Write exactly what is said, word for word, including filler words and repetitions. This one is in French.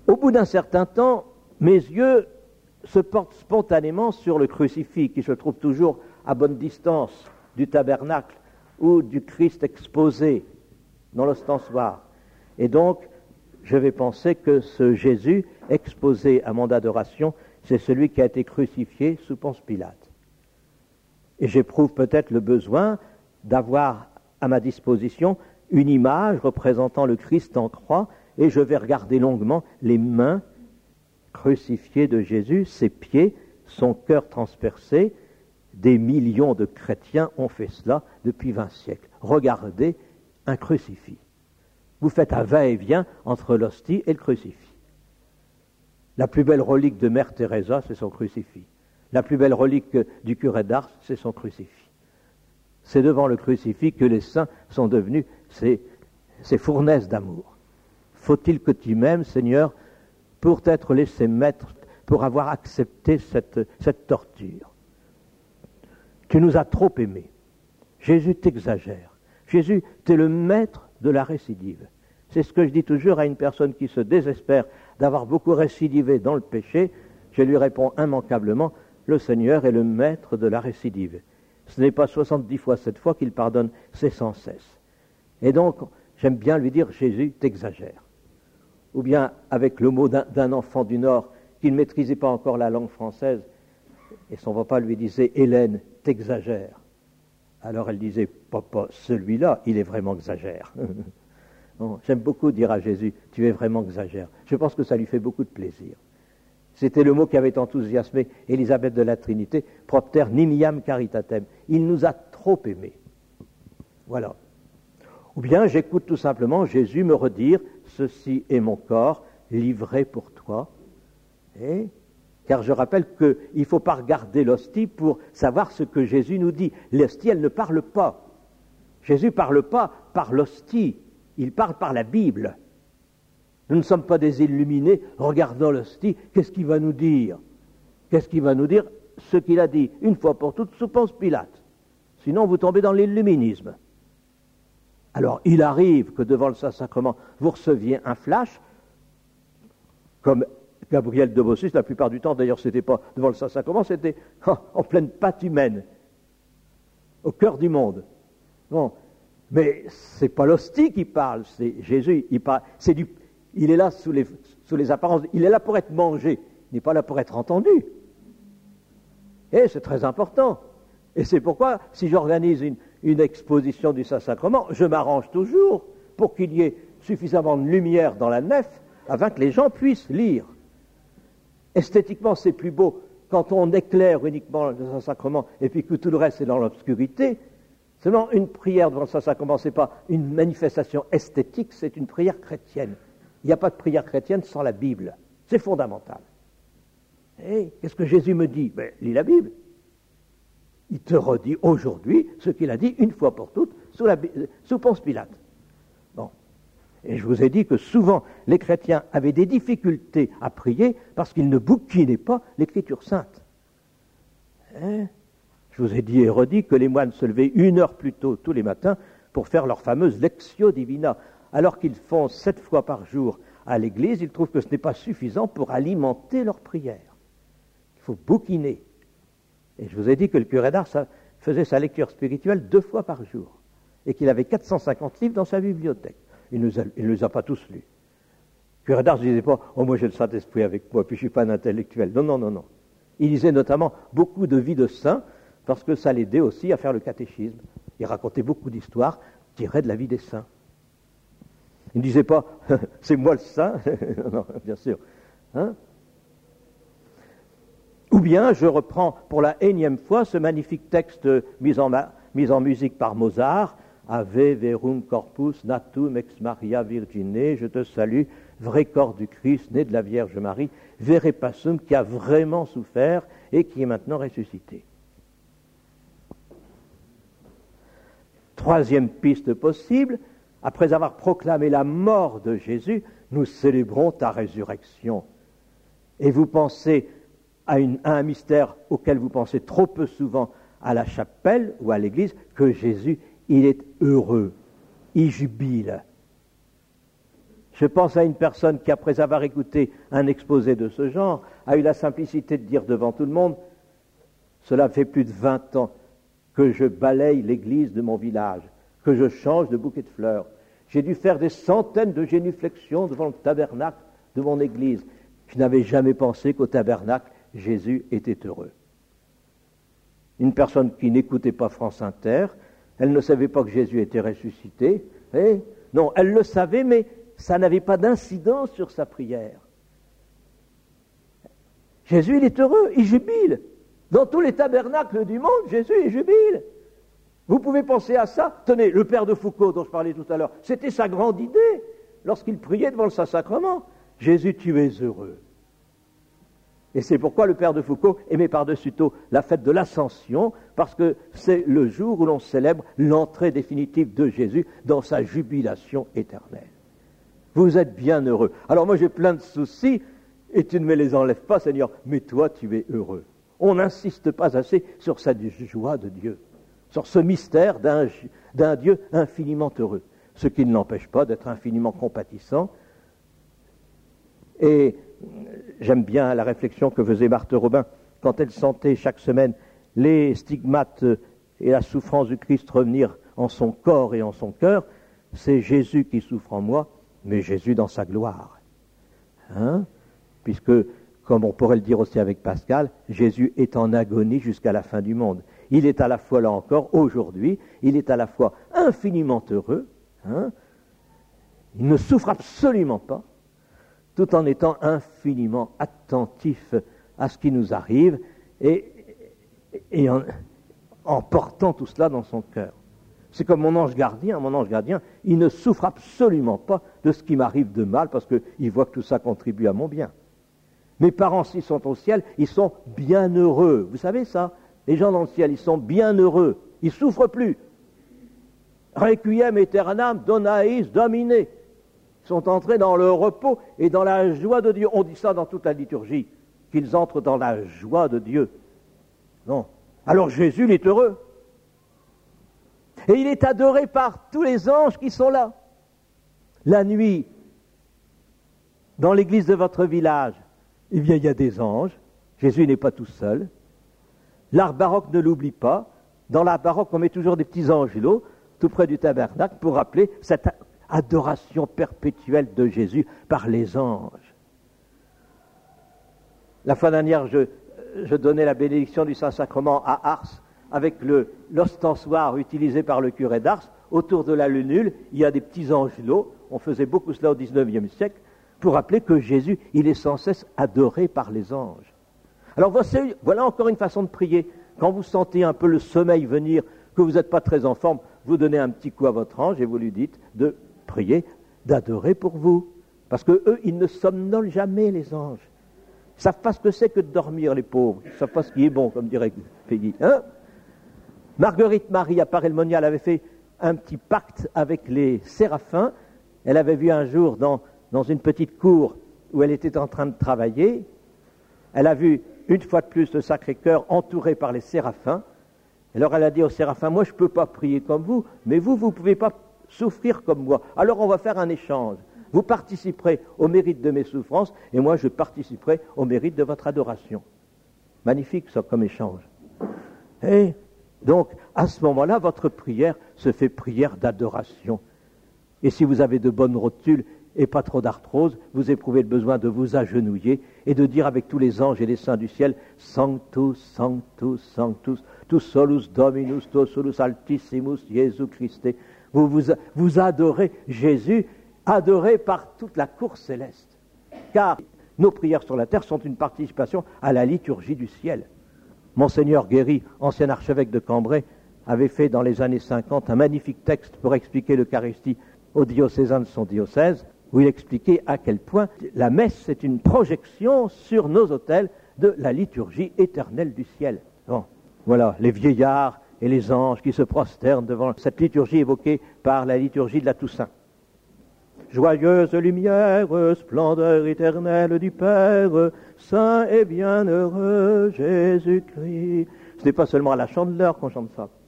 Au bout d'un certain temps, mes yeux se portent spontanément sur le crucifix qui se trouve toujours à bonne distance du tabernacle ou du Christ exposé dans l'ostensoir. Et donc, je vais penser que ce Jésus exposé à mon adoration, c'est celui qui a été crucifié sous Ponce Pilate. Et j'éprouve peut-être le besoin d'avoir à ma disposition une image représentant le Christ en croix, et je vais regarder longuement les mains crucifiées de Jésus, ses pieds, son cœur transpercé. Des millions de chrétiens ont fait cela depuis vingt siècles. Regardez un crucifix. Vous faites un va-et-vient entre l'hostie et le crucifix. La plus belle relique de Mère Teresa, c'est son crucifix. La plus belle relique du curé d'Ars, c'est son crucifix. C'est devant le crucifix que les saints sont devenus ces, ces fournaises d'amour. Faut-il que tu m'aimes, Seigneur, pour t'être laissé mettre, pour avoir accepté cette, cette torture. Tu nous as trop aimés. Jésus t'exagère. Jésus, t'es le maître de la récidive. C'est ce que je dis toujours à une personne qui se désespère d'avoir beaucoup récidivé dans le péché. Je lui réponds immanquablement, le Seigneur est le maître de la récidive. Ce n'est pas soixante-dix fois sept fois qu'il pardonne, c'est sans cesse. Et donc, j'aime bien lui dire, Jésus t'exagère. Ou bien, avec le mot d'un, d'un enfant du Nord qui ne maîtrisait pas encore la langue française, et son papa lui disait, Hélène, t'exagères. Alors elle disait, papa, celui-là, il est vraiment exagère. Bon, j'aime beaucoup dire à Jésus, tu es vraiment exagère. Je pense que ça lui fait beaucoup de plaisir. C'était le mot qui avait enthousiasmé Élisabeth de la Trinité, propter nimiam caritatem. Il nous a trop aimés. Voilà. Ou bien j'écoute tout simplement Jésus me redire, ceci est mon corps livré pour toi. Et, car je rappelle qu'il ne faut pas regarder l'hostie pour savoir ce que Jésus nous dit. L'hostie, elle ne parle pas. Jésus ne parle pas par l'hostie, il parle par la Bible. Nous ne sommes pas des illuminés regardant l'hostie, qu'est-ce qu'il va nous dire? Qu'est-ce qu'il va nous dire? Ce qu'il a dit une fois pour toutes sous Ponce Pilate. Sinon vous tombez dans l'illuminisme. Alors il arrive que devant le Saint-Sacrement vous receviez un flash, comme Gabriel de Bossus, la plupart du temps d'ailleurs c'était pas devant le Saint-Sacrement, c'était oh, en pleine pâte humaine, au cœur du monde. Bon, mais c'est pas l'hostie qui parle, c'est Jésus, il parle, c'est du Il est là sous les, sous les apparences, il est là pour être mangé, il n'est pas là pour être entendu. Et c'est très important. Et c'est pourquoi, si j'organise une, une exposition du Saint-Sacrement, je m'arrange toujours pour qu'il y ait suffisamment de lumière dans la nef afin que les gens puissent lire. Esthétiquement, c'est plus beau quand on éclaire uniquement le Saint-Sacrement et puis que tout le reste est dans l'obscurité. Seulement, une prière devant le Saint-Sacrement, ce n'est pas une manifestation esthétique, c'est une prière chrétienne. Il n'y a pas de prière chrétienne sans la Bible. C'est fondamental. Et qu'est-ce que Jésus me dit? Ben, lis la Bible. Il te redit aujourd'hui ce qu'il a dit une fois pour toutes sous, la, sous Ponce Pilate. Bon. Et je vous ai dit que souvent les chrétiens avaient des difficultés à prier parce qu'ils ne bouquinaient pas l'Écriture sainte. Hein? Je vous ai dit et redit que les moines se levaient une heure plus tôt tous les matins pour faire leur fameuse Lectio Divina. Alors qu'ils font sept fois par jour à l'église, ils trouvent que ce n'est pas suffisant pour alimenter leur prière. Il faut bouquiner. Et je vous ai dit que le curé d'Ars faisait sa lecture spirituelle deux fois par jour et qu'il avait quatre cent cinquante livres dans sa bibliothèque. Il ne les a pas tous lus. Le curé d'Ars ne disait pas « Oh, moi j'ai le Saint-Esprit avec moi, puis je ne suis pas un intellectuel ». Non, non, non, non. Il lisait notamment beaucoup de vies de saints parce que ça l'aidait aussi à faire le catéchisme. Il racontait beaucoup d'histoires tirées de la vie des saints. Il ne disait pas « c'est moi le saint », non, bien sûr. Hein? Ou bien je reprends pour la énième fois ce magnifique texte mis en, ma, mis en musique par Mozart, « Ave verum corpus natum ex Maria Virgine », je te salue, vrai corps du Christ, né de la Vierge Marie, vere passum, qui a vraiment souffert et qui est maintenant ressuscité. Troisième piste possible, après avoir proclamé la mort de Jésus, nous célébrons ta résurrection. Et vous pensez à, une, à un mystère auquel vous pensez trop peu souvent à la chapelle ou à l'église, que Jésus, il est heureux, il jubile. Je pense à une personne qui, après avoir écouté un exposé de ce genre, a eu la simplicité de dire devant tout le monde « Cela fait plus de vingt ans que je balaye l'église de mon village, que je change de bouquet de fleurs. J'ai dû faire des centaines de génuflexions devant le tabernacle de mon église. Je n'avais jamais pensé qu'au tabernacle, Jésus était heureux. » Une personne qui n'écoutait pas France Inter, elle ne savait pas que Jésus était ressuscité. Eh non, elle le savait, mais ça n'avait pas d'incidence sur sa prière. Jésus, il est heureux, il jubile. Dans tous les tabernacles du monde, Jésus, il jubile. Vous pouvez penser à ça. Tenez, le père de Foucault, dont je parlais tout à l'heure, c'était sa grande idée lorsqu'il priait devant le Saint-Sacrement. Jésus, tu es heureux. Et c'est pourquoi le père de Foucault aimait par-dessus tout la fête de l'Ascension, parce que c'est le jour où l'on célèbre l'entrée définitive de Jésus dans sa jubilation éternelle. Vous êtes bien heureux. Alors moi j'ai plein de soucis, et tu ne me les enlèves pas, Seigneur, mais toi tu es heureux. On n'insiste pas assez sur cette joie de Dieu, sur ce mystère d'un, d'un Dieu infiniment heureux, ce qui ne l'empêche pas d'être infiniment compatissant. Et j'aime bien la réflexion que faisait Marthe Robin quand elle sentait chaque semaine les stigmates et la souffrance du Christ revenir en son corps et en son cœur. C'est Jésus qui souffre en moi, mais Jésus dans sa gloire. Hein? Puisque, comme on pourrait le dire aussi avec Pascal, Jésus est en agonie jusqu'à la fin du monde. Il est à la fois, là encore, aujourd'hui, il est à la fois infiniment heureux, hein? Il ne souffre absolument pas, tout en étant infiniment attentif à ce qui nous arrive et, et en, en portant tout cela dans son cœur. C'est comme mon ange gardien, mon ange gardien, il ne souffre absolument pas de ce qui m'arrive de mal parce qu'il voit que tout ça contribue à mon bien. Mes parents, s'ils sont au ciel, ils sont bien heureux. Vous savez ça? Les gens dans le ciel, ils sont bien heureux. Ils ne souffrent plus. Requiem aeternam dona eis Domine. Sont entrés dans le repos et dans la joie de Dieu. On dit ça dans toute la liturgie, qu'ils entrent dans la joie de Dieu. Non. Alors Jésus, il est heureux. Et il est adoré par tous les anges qui sont là. La nuit, dans l'église de votre village, eh bien, il y a des anges. Jésus n'est pas tout seul. L'art baroque ne l'oublie pas. Dans l'art baroque, on met toujours des petits angelots tout près du tabernacle pour rappeler cette adoration perpétuelle de Jésus par les anges. La fois dernière, je, je donnais la bénédiction du Saint-Sacrement à Ars avec le, l'ostensoir utilisé par le curé d'Ars. Autour de la lunule, il y a des petits angelots. On faisait beaucoup cela au dix-neuvième siècle pour rappeler que Jésus, il est sans cesse adoré par les anges. Alors voici, voilà encore une façon de prier. Quand vous sentez un peu le sommeil venir, que vous n'êtes pas très en forme, vous donnez un petit coup à votre ange et vous lui dites de prier, d'adorer pour vous. Parce que eux, ils ne somnolent jamais, les anges. Ils ne savent pas ce que c'est que de dormir, les pauvres. Ils ne savent pas ce qui est bon, comme dirait Peggy. Hein? Marguerite Marie, à Paray-le-Monial, avait fait un petit pacte avec les séraphins. Elle avait vu un jour dans, dans une petite cour où elle était en train de travailler, elle a vu une fois de plus le Sacré-Cœur entouré par les séraphins. Alors elle a dit aux séraphins, moi je ne peux pas prier comme vous, mais vous, vous ne pouvez pas souffrir comme moi. Alors on va faire un échange. Vous participerez au mérite de mes souffrances et moi je participerai au mérite de votre adoration. Magnifique ça comme échange. Et donc à ce moment-là, votre prière se fait prière d'adoration. Et si vous avez de bonnes rotules et pas trop d'arthrose, vous éprouvez le besoin de vous agenouiller et de dire avec tous les anges et les saints du ciel, Sanctus, Sanctus, Sanctus, tu solus Dominus, tu solus Altissimus, Jésus Christe. Vous, vous vous adorez Jésus, adoré par toute la cour céleste. Car nos prières sur la terre sont une participation à la liturgie du ciel. Monseigneur Guéry, ancien archevêque de Cambrai, avait fait dans les années cinquante un magnifique texte pour expliquer l'Eucharistie aux diocésains de son diocèse, où il expliquait à quel point la messe est une projection sur nos autels de la liturgie éternelle du ciel. Bon, voilà, les vieillards et les anges qui se prosternent devant cette liturgie évoquée par la liturgie de la Toussaint. Joyeuse lumière, splendeur éternelle du Père, saint et bienheureux Jésus-Christ. Ce n'est pas seulement à la Chandeleur qu'on chante ça.